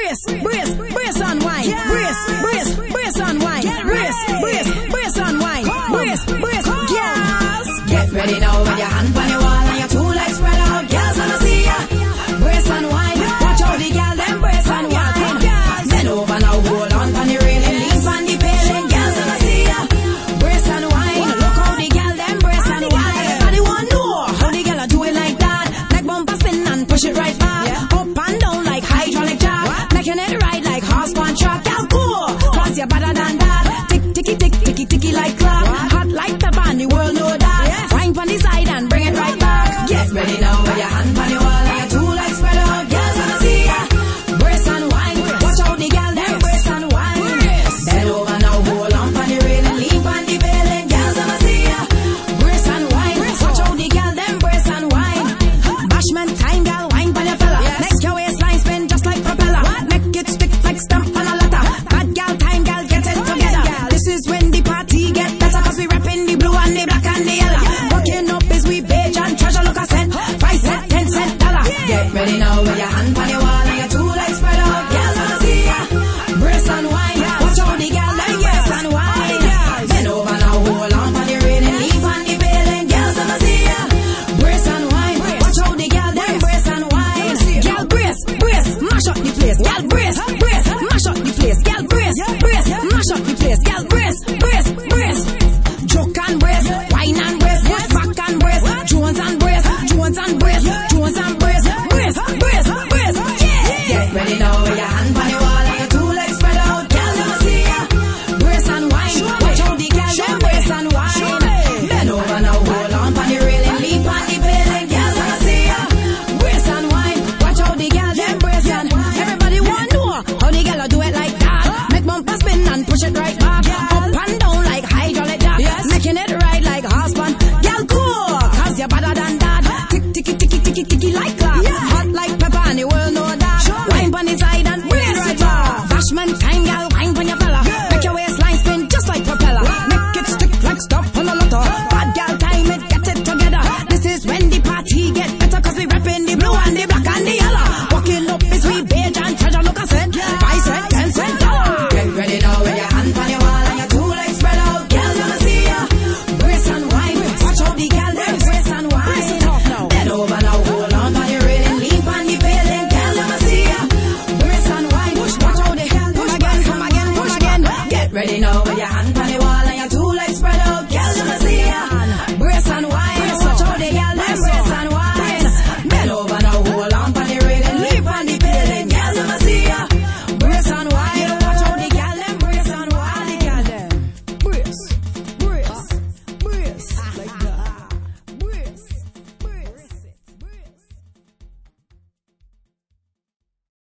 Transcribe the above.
brace, brace, brace and wine. Brace, brace, brace and wine. Brace, brace, brace and wine. Brace, brace, girls. Get ready now with your hand on your wall and your two legs spread out. Girls wanna see ya. Brace and wine. Watch out the girl them brace and wine. Bend over now, hold on the railing, lean on the paling. Girls wanna see ya. Brace and wine. Look how the girl them brace and wine. Everybody want know how the girl do it like that. Neck bumper spin and push it right back. Up and down like hydraulic jack. Making it right like horse on track. Girl cool, cause you're better than that. Tick ticky tick ticky ticky like clock. Hot like the van, the world know that. Wine on the side and bring it right back. Get ready now with your hand on your wall and your two legs spread out. Girls wanna see ya. Brace and wine. Watch out the girl them brace and wine. Bend over now, hold on the railing, lean on the paling. Girls wanna see ya. Brace and wine. Watch out the girl them brace and wine. Bashment time, girl, wine on your fella. Make your waistline spin just like propeller. Make it stick like stamp on a letter. Bad girl time, girl, get it together. This is when the party get better, cause we reppin' the blue and the black and the yellow. Working up is we beige and treasure, look a cent. 5 cent, 10 cent dollar. Get ready now with your hand on your wall and your two legs spread out. Girls wanna see ya. Brace and wine. Watch out the girl them brace and wine. Bend over now, hold on for the railing, leave on the paling. Girls wanna see ya. Brace and wine. Watch out the girl them brace and wine. Girl brace, brace, mash up the place. Girl brace, brace, mash up the place. Girl brace, brace, mash up the place. Girl brace, brace, brace. Joke and brace, wine and brace, back and brace, Jones and brace, Jones and brace, Jones and brace, brace, brace, brace. Yeah. Get ready now with your hand on your wall and your two legs spread out. Girls wanna see ya. Brace and wine. Watch out the girl them brace and wine. Bend over now, hold on for the railing, leap on the paling. Girls wanna see ya. Brace and wine. Watch out the girl them brace and everybody want know how the girl do it